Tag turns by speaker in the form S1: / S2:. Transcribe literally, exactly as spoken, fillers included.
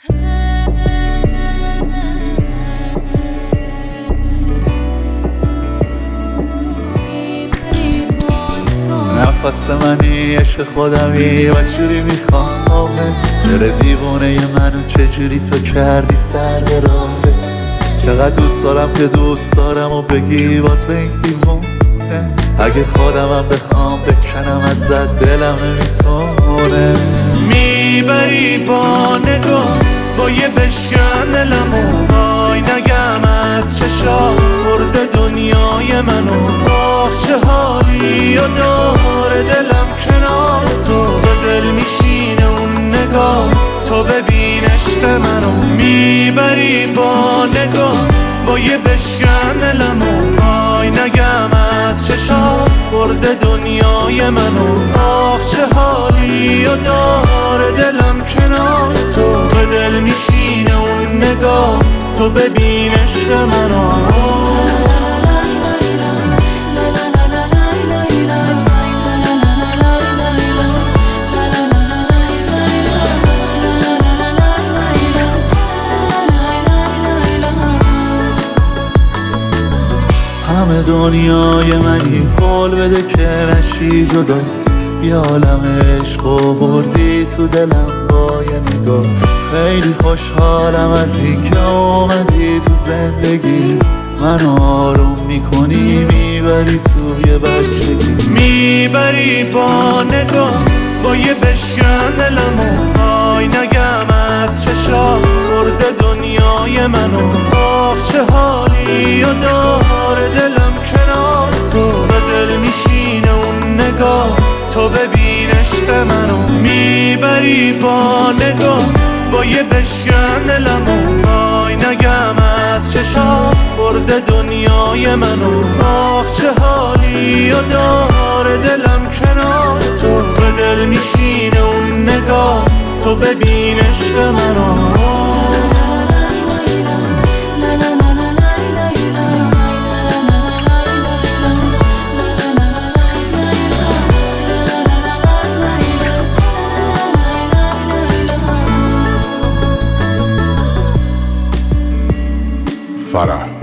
S1: نفس منی عشق خودمی و جوری میخوامت دل دیوونه منو چجوری تو کردی سر به راهت. چقدر دوست دارم که دوست دارم و بگی باز به این دیوونه. اگه خودمم بخوام بکنم ازت دلم نمیتونه. میبری با نگاه با یه بشکن دلمو، وای نگم از چشات برده دنیای منو. آخ چه حالی و داره دلم کنار تو، به دل میشینه اون نگاه تو ببین عشق منو. میبری با نگاه با یه بشکن دلمو، وای نگم از چشات برده دنیای منو. آخ چه حالی و داره دلم کنار تو، به دل میشینه اون نگاه تو ببین عشق منو. همه دنیای منی قول بده که نشی جدا. یه عالم عشق و بردی تو دلم با یه نگاه. خیلی خوشحالم از این که اومدی تو زندگی، منو آروم میکنی میبری توی بچگی. میبری با نگاه با یه بشکن دلمو، وای نگم از چشات برده دنیای منو. آخ چه حالی و داره دلم کنار تو، به دل میشینه اون نگاه تو ببین عشق منو. میبری با نگاه با یه بشکن دلمو، وای نگم از چشات برده دنیای منو. آخ چه حالی و داره دلم کنار تو، به دل میشینه اون نگاه تو ببین عشق منو.
S2: Farah.